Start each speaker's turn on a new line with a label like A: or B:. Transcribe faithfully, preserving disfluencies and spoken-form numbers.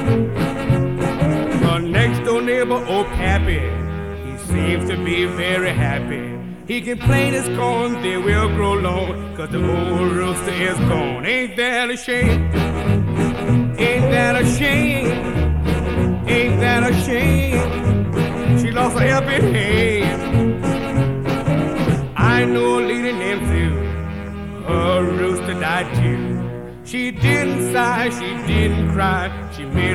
A: Her next door neighbor, old Pappy, he seems to be very happy. He can plant his corn, they will grow long, cause the old rooster is gone. Ain't that a shame? Ain't that a shame? Ain't that a shame? She lost her helping hand. I know a lady named Sue, her rooster died too. She didn't sigh, she didn't cry, she made